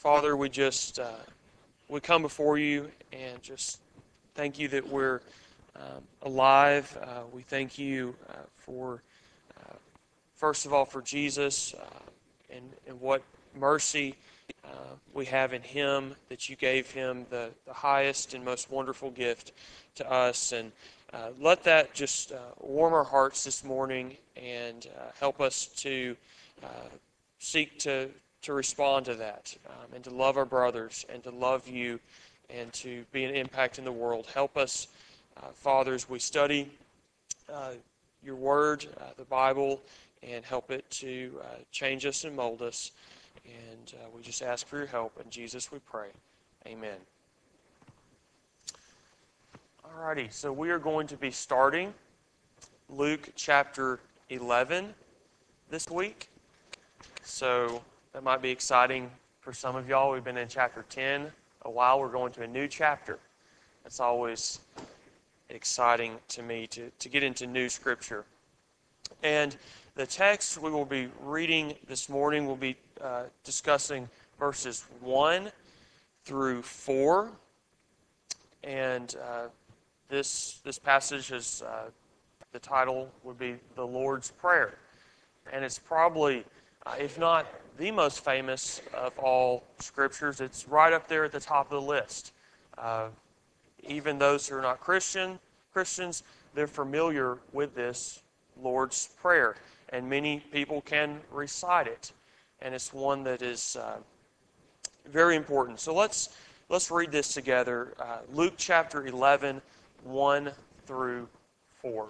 Father, we come before you and just thank you that we're alive. We thank you for, first of all, for Jesus and what mercy we have in Him, that you gave Him the highest and most wonderful gift to us. And let that just warm our hearts this morning and help us to uh, seek to respond to that and to love our brothers and to love you and to be an impact in the world. Help us, Father, as we study uh, your word, the Bible, and help it to change us and mold us. And we just ask for your help. In Jesus we pray. Amen. Alrighty, so we are going to be starting Luke chapter 11 this week. So that might be exciting for some of y'all. We've been in chapter 10 a while. We're going to a new chapter. It's always exciting to me to get into new scripture. And the text we will be reading this morning will be discussing verses 1 through 4. And this passage is, the title would be the Lord's Prayer. And it's probably, if not the most famous of all scriptures, it's right up there at the top of the list. Even those who are not Christians, they're familiar with this Lord's Prayer. And many people can recite it. And it's one that is very important. So let's read this together. Luke chapter 11, 1 through 4.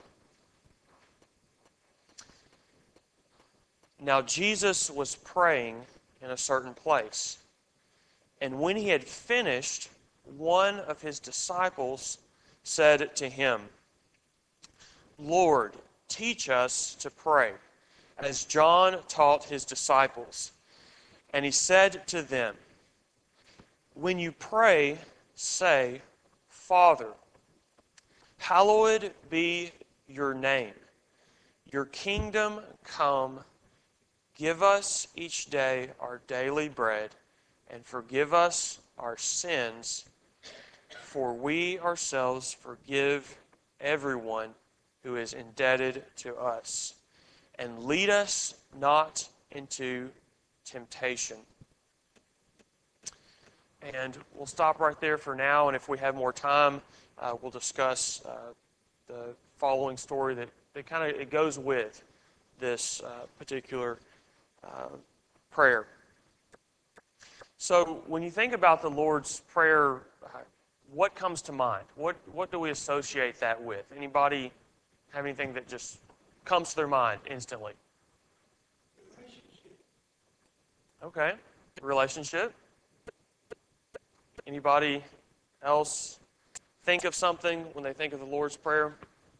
Now Jesus was praying in a certain place, and when he had finished, one of his disciples said to him, Lord, teach us to pray, as John taught his disciples. And he said to them, when you pray, say, Father, hallowed be your name. Your kingdom come. Give us each day our daily bread, and forgive us our sins, for we ourselves forgive everyone who is indebted to us. And lead us not into temptation. And we'll stop right there for now, and if we have more time, we'll discuss the following story that kind of it goes with this particular prayer. So when you think about the Lord's Prayer, what comes to mind? What do we associate that with? Anybody have anything that just comes to their mind instantly? Okay. Relationship. Anybody else think of something when they think of the Lord's Prayer?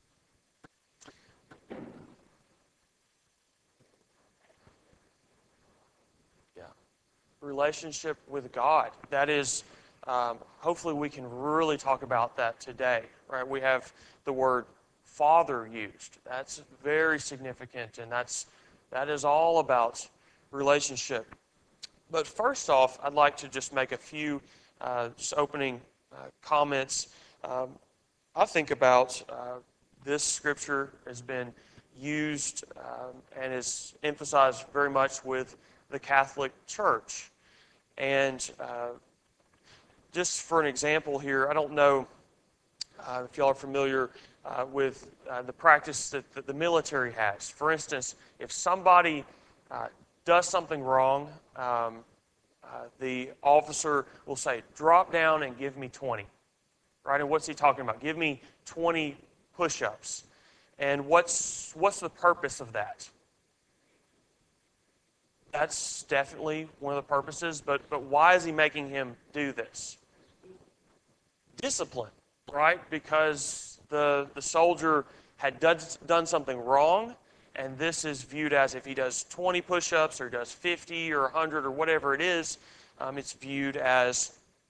Yeah. Relationship with God. That is, hopefully we can really talk about that today, right? We have the word Father used. That's very significant, and that is all about relationship. But first off, I'd like to just make a few just opening comments. I think about this scripture has been used and is emphasized very much with the Catholic Church. And just for an example here, I don't know if y'all are familiar with the practice that the military has. For instance, if somebody does something wrong, the officer will say, drop down and give me 20. Right? And what's he talking about? Give me 20 push-ups. And what's the purpose of that? That's definitely one of the purposes, but why is he making him do this? Discipline, right? Because the soldier had done something wrong, and this is viewed as if he does 20 push-ups or does 50 or 100 or whatever it is, it's viewed as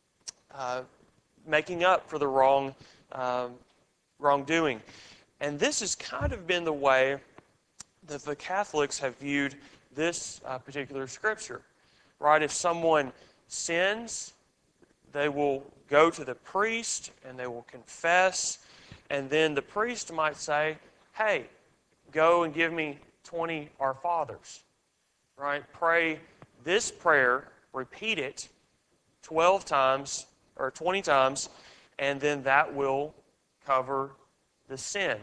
making up for the wrongdoing. And this has kind of been the way that the Catholics have viewed this particular scripture, right? If someone sins, they will go to the priest and they will confess, and then the priest might say, hey, go and give me 20 Our Fathers, right? Pray this prayer, repeat it 12 times or 20 times, and then that will cover the sin.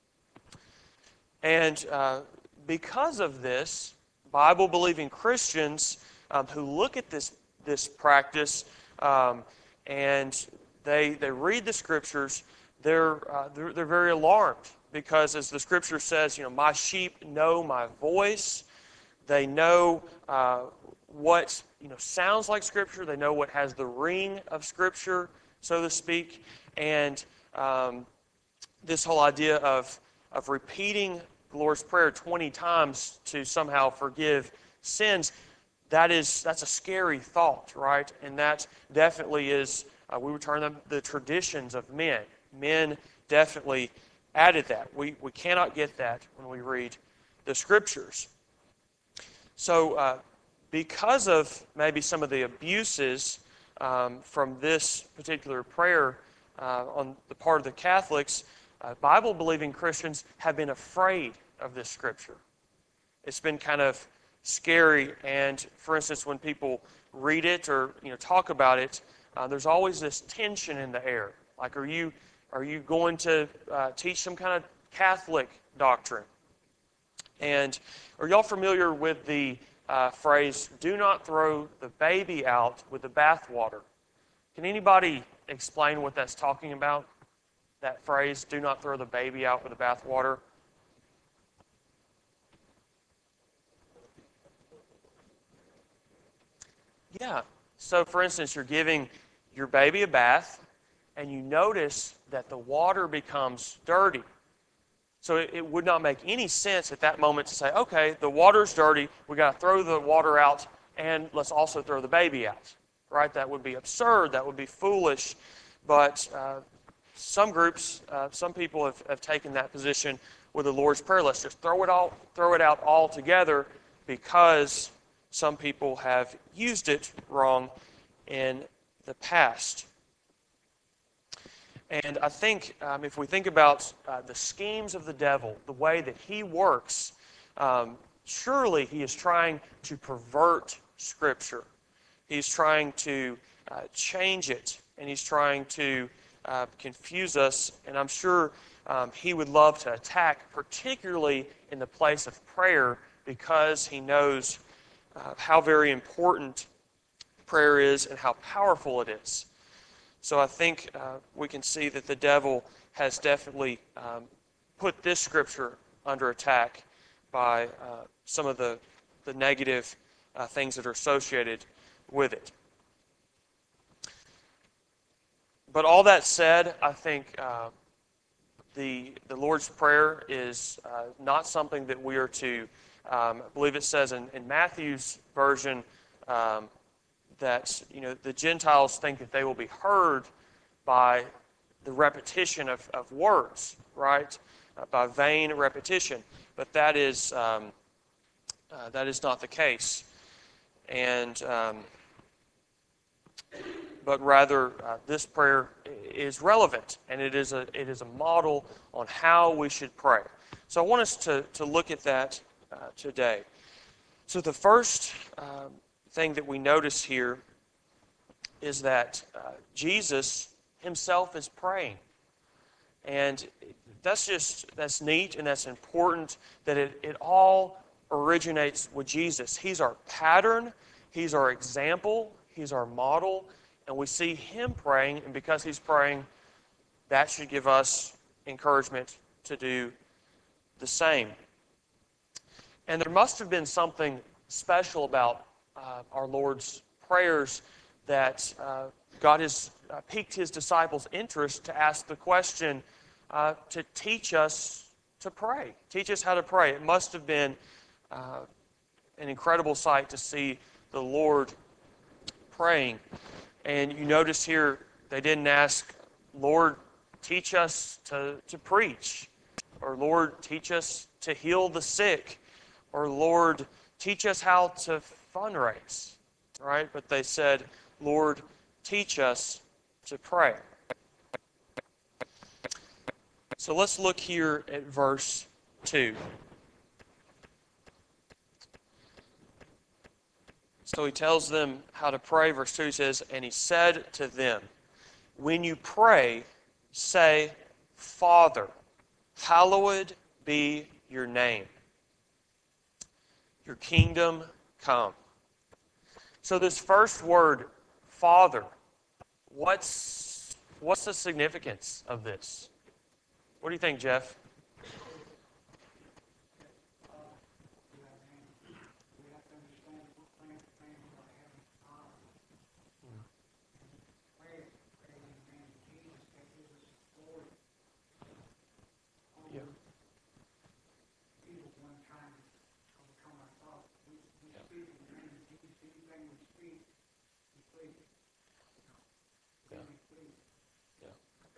And because of this, Bible-believing Christians who look at this practice and they read the Scriptures, they're very alarmed because, as the Scripture says, my sheep know my voice. They know what sounds like Scripture. They know what has the ring of Scripture, so to speak. And this whole idea of repeating the Lord's Prayer 20 times to somehow forgive sins, that's a scary thought, right? And that definitely is, we would term them the traditions of men. Men definitely added that. We cannot get that when we read the Scriptures. So because of maybe some of the abuses from this particular prayer on the part of the Catholics, Bible-believing Christians have been afraid of this Scripture. It's been kind of scary, and for instance, when people read it or talk about it, there's always this tension in the air. Like, are you going to teach some kind of Catholic doctrine? And are y'all familiar with the phrase, do not throw the baby out with the bathwater? Can anybody explain what that's talking about? That phrase, do not throw the baby out with the bathwater? Yeah. So, for instance, you're giving your baby a bath, and you notice that the water becomes dirty. So it would not make any sense at that moment to say, okay, the water's dirty, we got to throw the water out, and let's also throw the baby out. Right? That would be absurd. That would be foolish. But some groups, some people have taken that position with the Lord's Prayer. Let's just throw it out altogether, because some people have used it wrong in the past. And I think if we think about the schemes of the devil, the way that he works, surely he is trying to pervert Scripture. He's trying to change it, and he's trying to confuse us. And I'm sure he would love to attack, particularly in the place of prayer, because he knows how very important prayer is and how powerful it is. So I think we can see that the devil has definitely put this Scripture under attack by some of the negative things that are associated with it. But all that said, I think the Lord's Prayer is not something that we are to, I believe it says in Matthew's version, that the Gentiles think that they will be heard by the repetition of words, right? By vain repetition. But that is not the case. And but rather, this prayer is relevant, and it is a model on how we should pray. So I want us to look at that today. So the first thing that we notice here is that Jesus himself is praying. And that's neat and that's important that it all originates with Jesus. He's our pattern, he's our example, he's our model, and we see him praying, and because he's praying, that should give us encouragement to do the same. And there must have been something special about our Lord's prayers that God has piqued his disciples' interest to ask the question to teach us to pray. Teach us how to pray. It must have been an incredible sight to see the Lord praying. And you notice here, they didn't ask, Lord, teach us to preach, or Lord, teach us to heal the sick, or Lord, teach us how to fundraise. right? But they said, Lord, teach us to pray. So let's look here at verse 2. So he tells them how to pray. Verse 2 says, and he said to them, when you pray, say, Father, hallowed be your name. Your kingdom come. So this first word, Father, what's the significance of this? What do you think, Jeff? Yeah. Yeah. Yeah.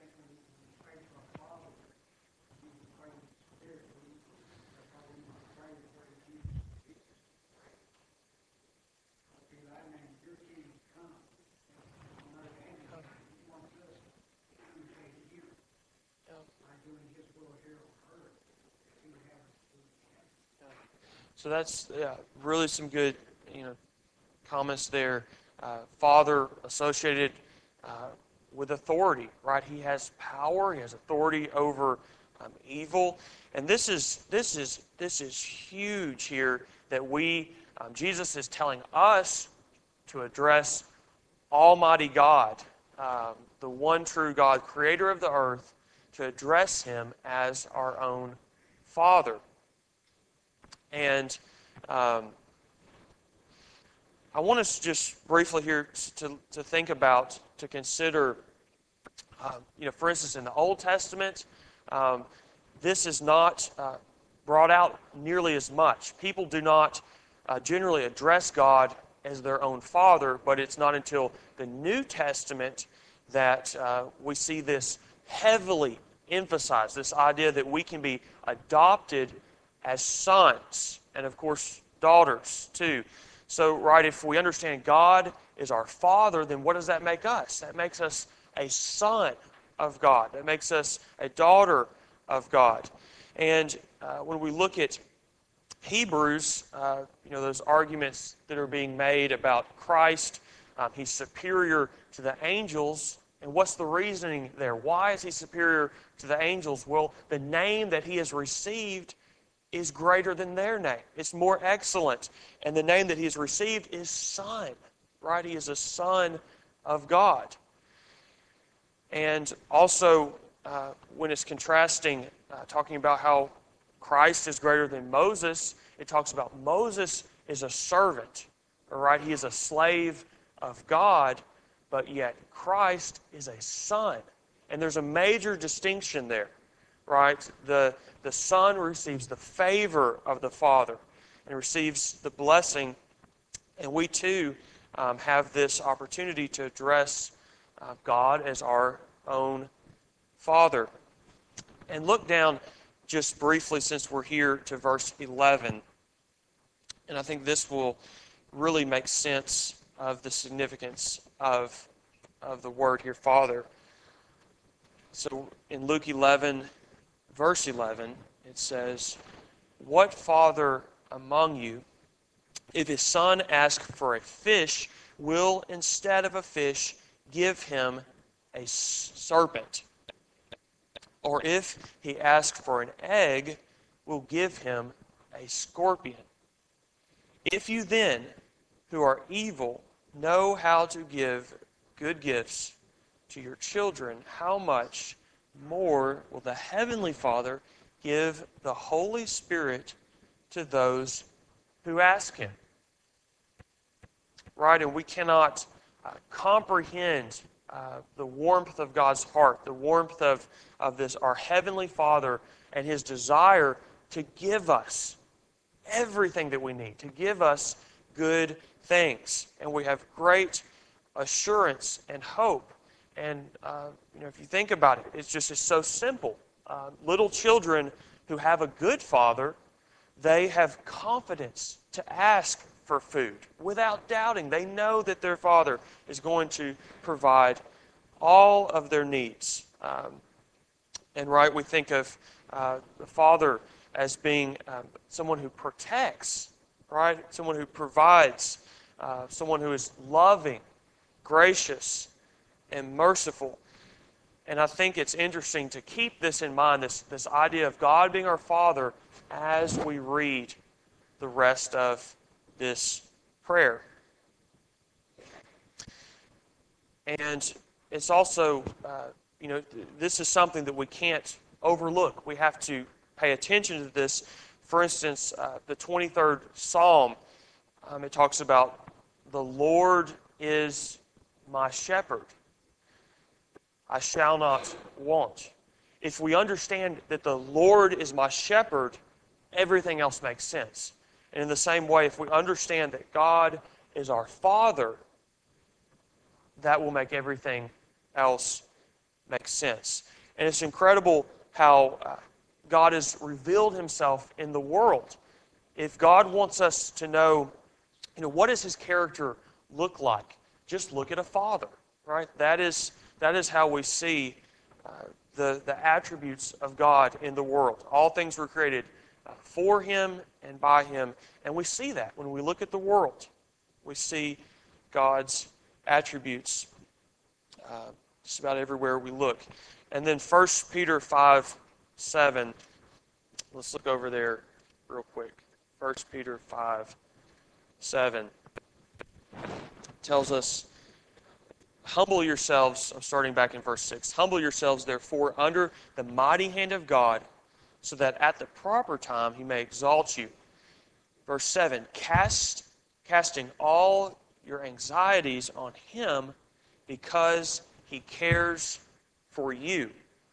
So that's really some good, comments there. Father associated with authority, right? He has power. He has authority over evil, and this is huge here that Jesus is telling us to address Almighty God, the one true God, Creator of the earth, to address Him as our own Father. And I want us just briefly here to think about, to consider, for instance, in the Old Testament, this is not brought out nearly as much. People do not generally address God as their own Father, but it's not until the New Testament that we see this heavily emphasized, this idea that we can be adopted as sons, and of course, daughters too. So, right, if we understand God is our Father, then what does that make us? That makes us a son of God. That makes us a daughter of God. And when we look at Hebrews, those arguments that are being made about Christ, He's superior to the angels. And what's the reasoning there? Why is He superior to the angels? Well, the name that He has received is greater than their name. It's more excellent. And the name that He has received is Son, right? He is a Son of God. And also, when it's contrasting, talking about how Christ is greater than Moses, it talks about Moses is a servant, all right? He is a slave of God, but yet Christ is a son. And there's a major distinction there, right? The Son receives the favor of the Father and receives the blessing, and we too have this opportunity to address God as our own Father. And look down just briefly, since we're here, to verse 11. And I think this will really make sense of the significance of the word here, Father. So in Luke 11, verse 11, it says, what father among you, if his son asks for a fish, will instead of a fish give him a serpent? Or if he asks for an egg, will give him a scorpion? If you then, who are evil, know how to give good gifts to your children, how much more will the Heavenly Father give the Holy Spirit to those who ask Him? Right? And we cannot comprehend the warmth of God's heart, the warmth of this, our Heavenly Father, and His desire to give us everything that we need, to give us good things. And we have great assurance and hope. And, if you think about it, it's so simple. Little children who have a good father, they have confidence to ask for food. Without doubting, they know that their Father is going to provide all of their needs. And right, we think of the Father as being someone who protects, right? Someone who provides, someone who is loving, gracious, and merciful. And I think it's interesting to keep this in mind, this idea of God being our Father, as we read the rest of this prayer. And it's also, this is something that we can't overlook. We have to pay attention to this. For instance, the 23rd Psalm, it talks about the Lord is my shepherd. I shall not want. If we understand that the Lord is my shepherd, everything else makes sense. And in the same way, if we understand that God is our Father, that will make everything else make sense. And it's incredible how God has revealed Himself in the world. If God wants us to know, what does His character look like? Just look at a father, right? That is how we see the attributes of God in the world. All things were created for Him and by Him. And we see that when we look at the world. We see God's attributes just about everywhere we look. And then 1 Peter 5:7. Let's look over there real quick. 1 Peter 5:7 tells us, humble yourselves, I'm starting back in verse 6. Humble yourselves, therefore, under the mighty hand of God, so that at the proper time He may exalt you. Verse 7, casting all your anxieties on Him, because He cares for you.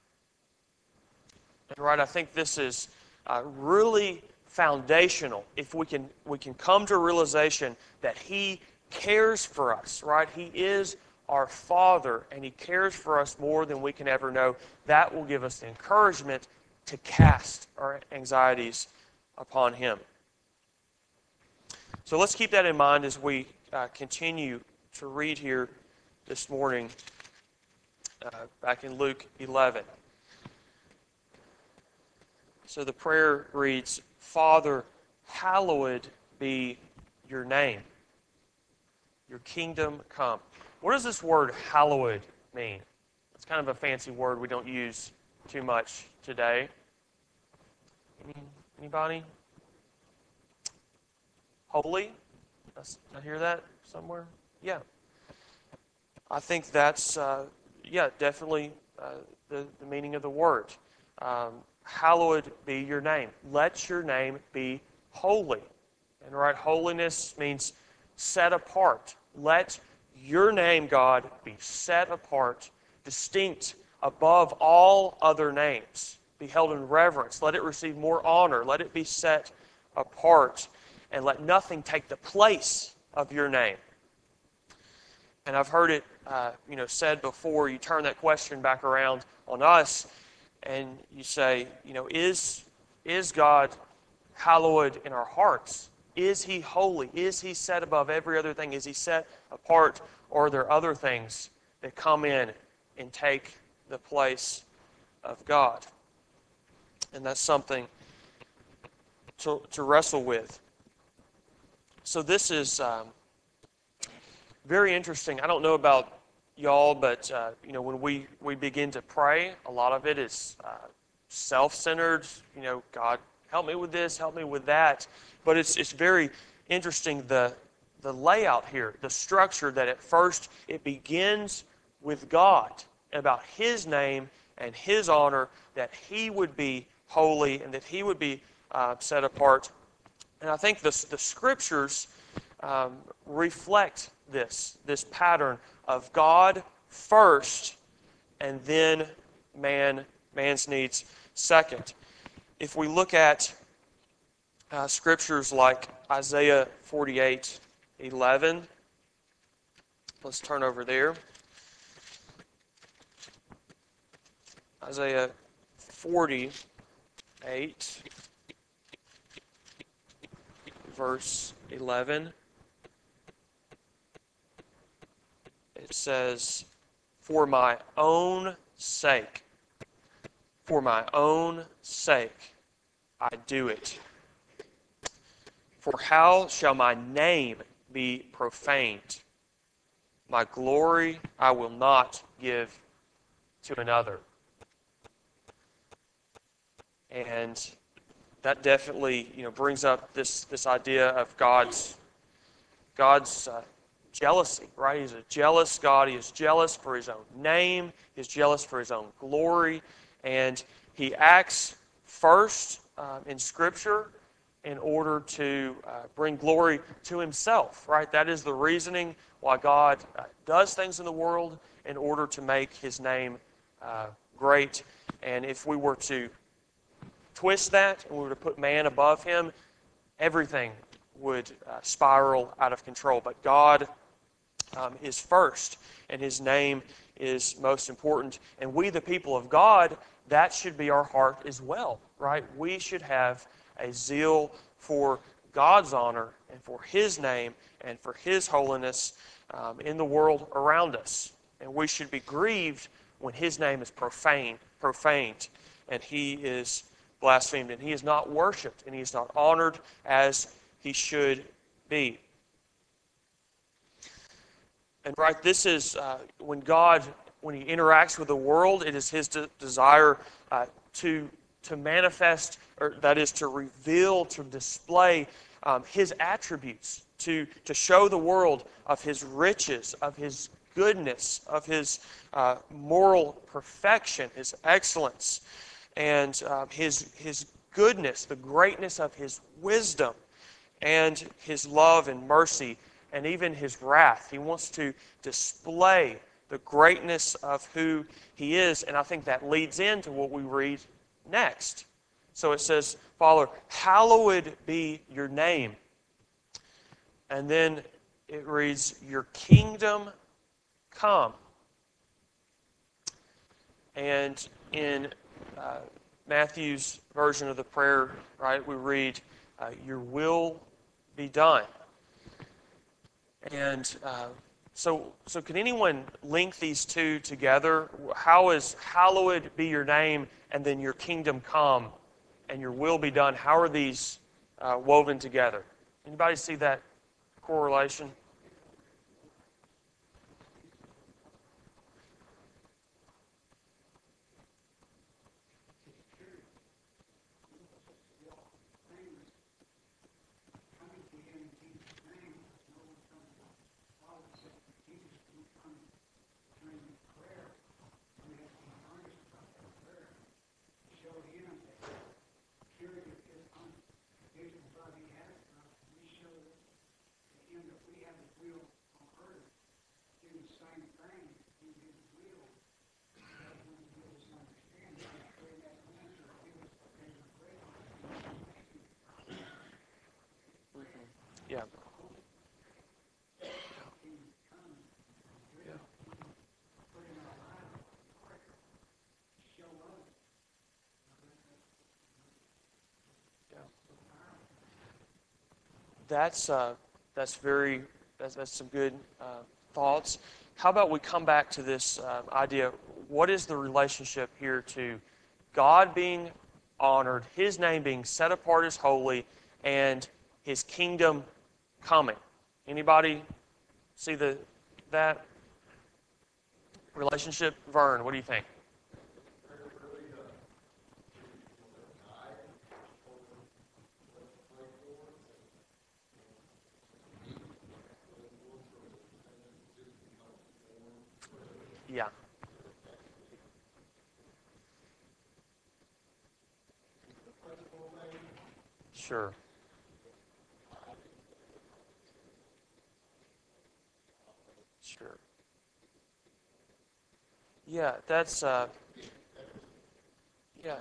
And right, I think this is really foundational. If we can come to a realization that He cares for us, right? He is our Father, and He cares for us more than we can ever know. That will give us the encouragement to cast our anxieties upon Him. So let's keep that in mind as we continue to read here this morning, back in Luke 11. So the prayer reads, Father, hallowed be your name. Your kingdom come. What does this word hallowed mean? It's kind of a fancy word we don't use too much today. Anybody? Holy? I hear that somewhere? Yeah. I think that's, definitely the meaning of the word. Hallowed be your name. Let your name be holy. And right, holiness means set apart. Let your name, God, be set apart, distinct above all other names. Be held in reverence. Let it receive more honor. Let it be set apart. And let nothing take the place of your name. And I've heard it said before, you turn that question back around on us and you say, is God hallowed in our hearts? Is He holy? Is He set above every other thing? Is He set apart? Or are there other things that come in and take the place of God? And that's something to wrestle with. So this is very interesting. I don't know about y'all, but when we begin to pray, a lot of it is self-centered. God, help me with this, help me with that. But it's very interesting the layout here, the structure that at first it begins with God, about His name and His honor, that He would be holy and that He would be set apart. And I think the Scriptures reflect this pattern of God first and then man's needs second. If we look at Scriptures like Isaiah 48:11, let's turn over there. Isaiah 48, verse 11. says, for my own sake, for my own sake, I do it. For how shall my name be profaned? My glory I will not give to another. And that definitely, brings up this idea of God's jealousy, right? He's a jealous God. He is jealous for His own name. He's jealous for His own glory, and He acts first in Scripture in order to bring glory to Himself, right? That is the reasoning why God does things in the world, in order to make His name great. And if we were to twist that and we were to put man above Him, everything would spiral out of control. But God is first, and His name is most important. And we, the people of God, that should be our heart as well, right? We should have a zeal for God's honor and for His name and for His holiness in the world around us. And we should be grieved when His name is profaned, and He is blasphemed, and He is not worshipped, and He is not honored as He should be. And right, this is when He interacts with the world, it is His desire to manifest, or that is to reveal, to display His attributes, to show the world of His riches, of His goodness, of His moral perfection, His excellence, and His goodness, the greatness of His wisdom, and His love and mercy, and even His wrath. He wants to display the greatness of who He is, and I think that leads into what we read next. So it says, Father, hallowed be your name. And then it reads, your kingdom come. And in Matthew's version of the prayer, right, we read, your will be done. And so can anyone link these two together? How is hallowed be your name and then your kingdom come and your will be done? How are these woven together? Anybody see that correlation? Yeah. Yeah. Yeah. That's some good thoughts. How about we come back to this idea? What is the relationship here to God being honored, His name being set apart as holy, and His kingdom coming? Anybody see that relationship? Vern, what do you think? Yeah. Sure. Sure. Yeah, that's yeah.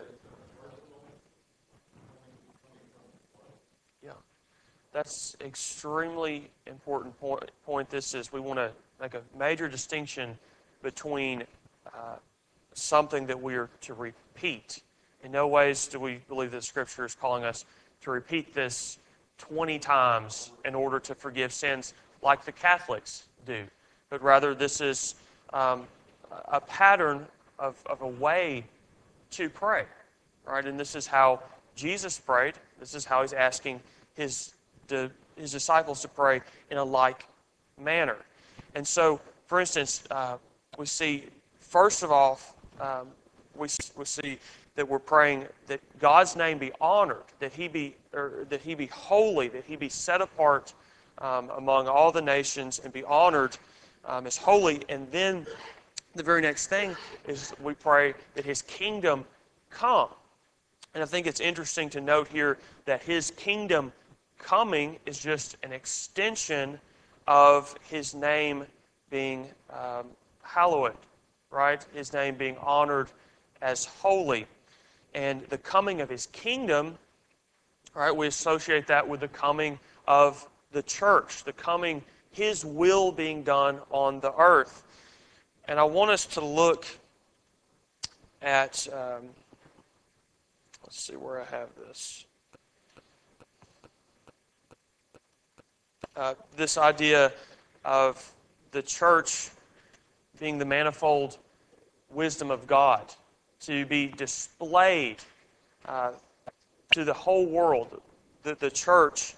Yeah. That's extremely important point. This is, we want to make a major distinction between something that we are to repeat. In no ways do we believe that Scripture is calling us to repeat this 20 times in order to forgive sins like the Catholics do. but rather this is a pattern of a way to pray, right? And this is how Jesus prayed. This is how he's asking his disciples to pray in a like manner. And so, for instance, we see, first of all, we see that we're praying that God's name be honored, that He be holy, that He be set apart among all the nations and be honored as holy. And then the very next thing is we pray that His kingdom come. And I think it's interesting to note here that His kingdom coming is just an extension of His name being hallowed, right? His name being honored as holy. And the coming of His kingdom, right, we associate that with the coming of the church, the coming, His will being done on the earth. And I want us to look at, let's see where I have this. This idea of the church being the manifold wisdom of God, to be displayed to the whole world, the church.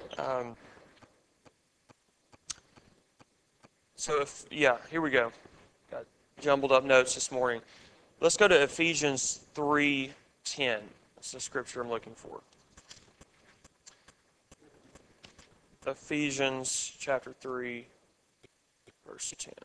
Here we go. Got jumbled up notes this morning. Let's go to Ephesians 3:10. That's the scripture I'm looking for. Ephesians chapter 3, verse 10.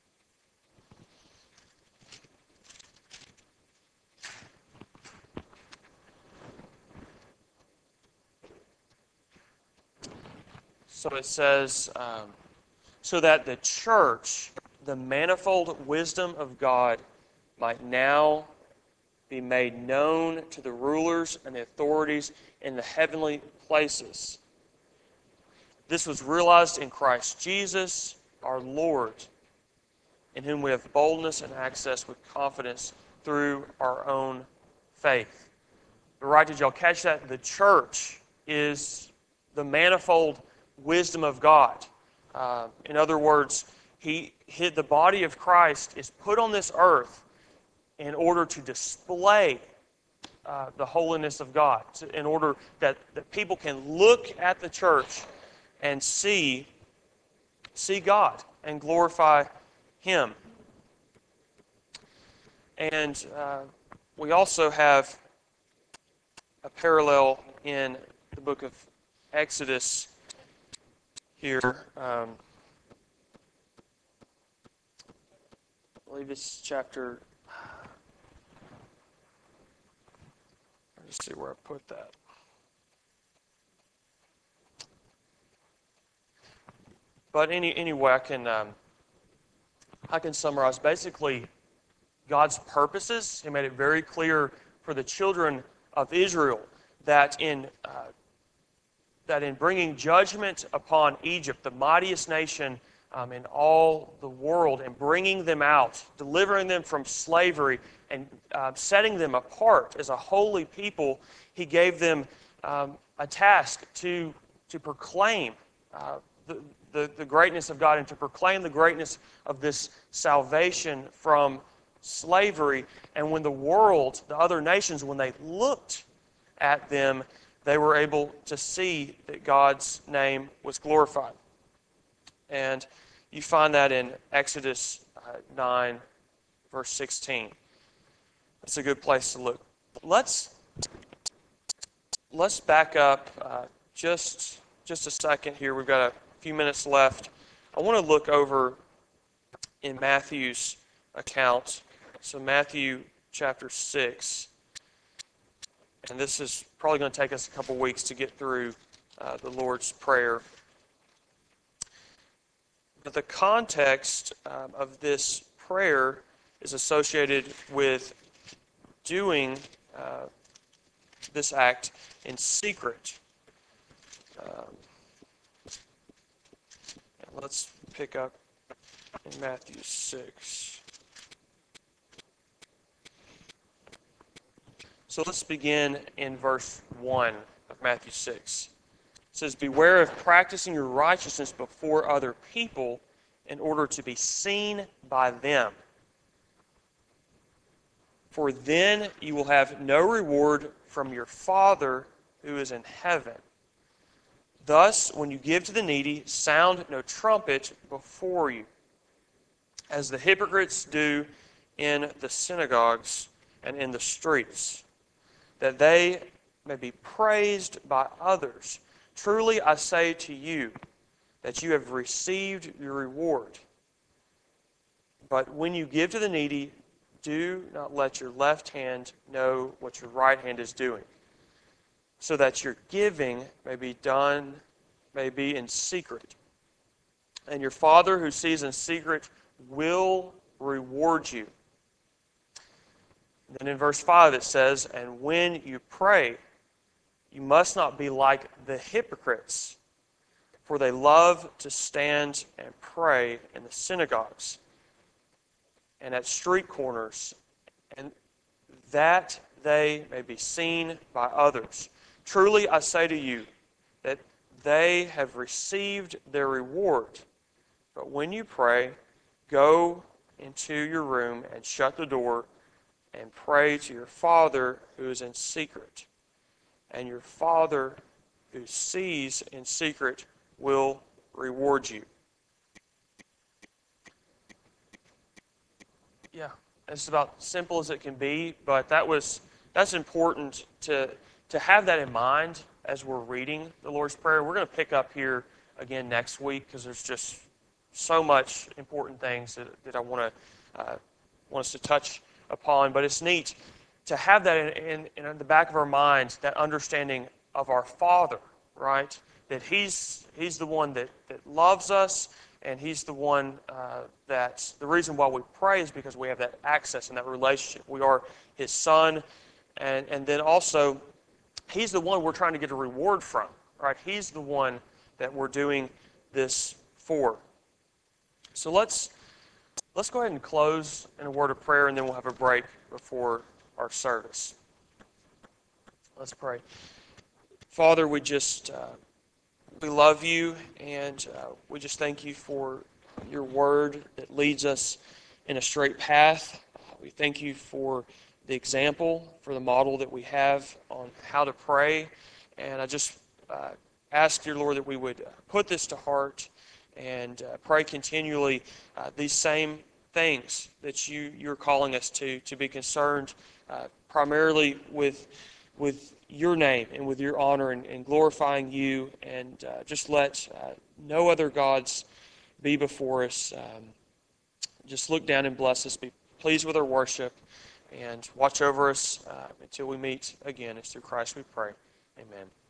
So it says, so that the church, the manifold wisdom of God, might now be made known to the rulers and the authorities in the heavenly places. This was realized in Christ Jesus, our Lord, in whom we have boldness and access with confidence through our own faith. But right, did y'all catch that? The church is the manifold wisdom of God. In other words, the body of Christ is put on this earth in order to display the holiness of God, in order that people can look at the church and see God and glorify Him. And we also have a parallel in the book of Exodus here. I believe it's chapter... Let's see where I put that. But anyway, I can summarize basically God's purposes. He made it very clear for the children of Israel that in bringing judgment upon Egypt, the mightiest nation in all the world, and bringing them out, delivering them from slavery, and setting them apart as a holy people, He gave them a task to proclaim the greatness of God and to proclaim the greatness of this salvation from slavery. And when the world, the other nations, when they looked at them, they were able to see that God's name was glorified. And you find that in Exodus 9, verse 16. It's a good place to look. Let's back up just a second here. We've got a few minutes left. I want to look over in Matthew's account. So Matthew chapter 6. And this is probably going to take us a couple weeks to get through the Lord's Prayer. But the context of this prayer is associated with doing this act in secret. Let's pick up in Matthew 6. So let's begin in verse 1 of Matthew 6. It says, "Beware of practicing your righteousness before other people in order to be seen by them. For then you will have no reward from your Father who is in heaven. Thus, when you give to the needy, sound no trumpet before you, as the hypocrites do in the synagogues and in the streets, that they may be praised by others. Truly I say to you, that you have received your reward. But when you give to the needy, do not let your left hand know what your right hand is doing, so that your giving may be in secret. And your Father who sees in secret will reward you. Then in verse 5 it says, and when you pray, you must not be like the hypocrites, for they love to stand and pray in the synagogues and at street corners, and that they may be seen by others. Truly I say to you that they have received their reward. But when you pray, go into your room and shut the door and pray to your Father who is in secret. And your Father who sees in secret will reward you. Yeah, it's about simple as it can be, but that's important to have that in mind as we're reading the Lord's Prayer. We're going to pick up here again next week because there's just so much important things that I want us to touch upon. But it's neat to have that in the back of our minds, that understanding of our Father, right? That He's the one that loves us, and He's the one that the reason why we pray is because we have that access and that relationship. We are His Son, and then also He's the one we're trying to get a reward from, right? He's the one that we're doing this for. So let's go ahead and close in a word of prayer, and then we'll have a break before our service. Let's pray. Father, we love you, and we just thank you for your word that leads us in a straight path. We thank you for the example, for the model that we have on how to pray. And I just ask, dear Lord, that we would put this to heart and pray continually these same things that you're calling us to be concerned primarily with your name and with your honor and glorifying you, and just let no other gods be before us. Just look down and bless us. Be pleased with our worship, and watch over us until we meet again. It's through Christ we pray. Amen.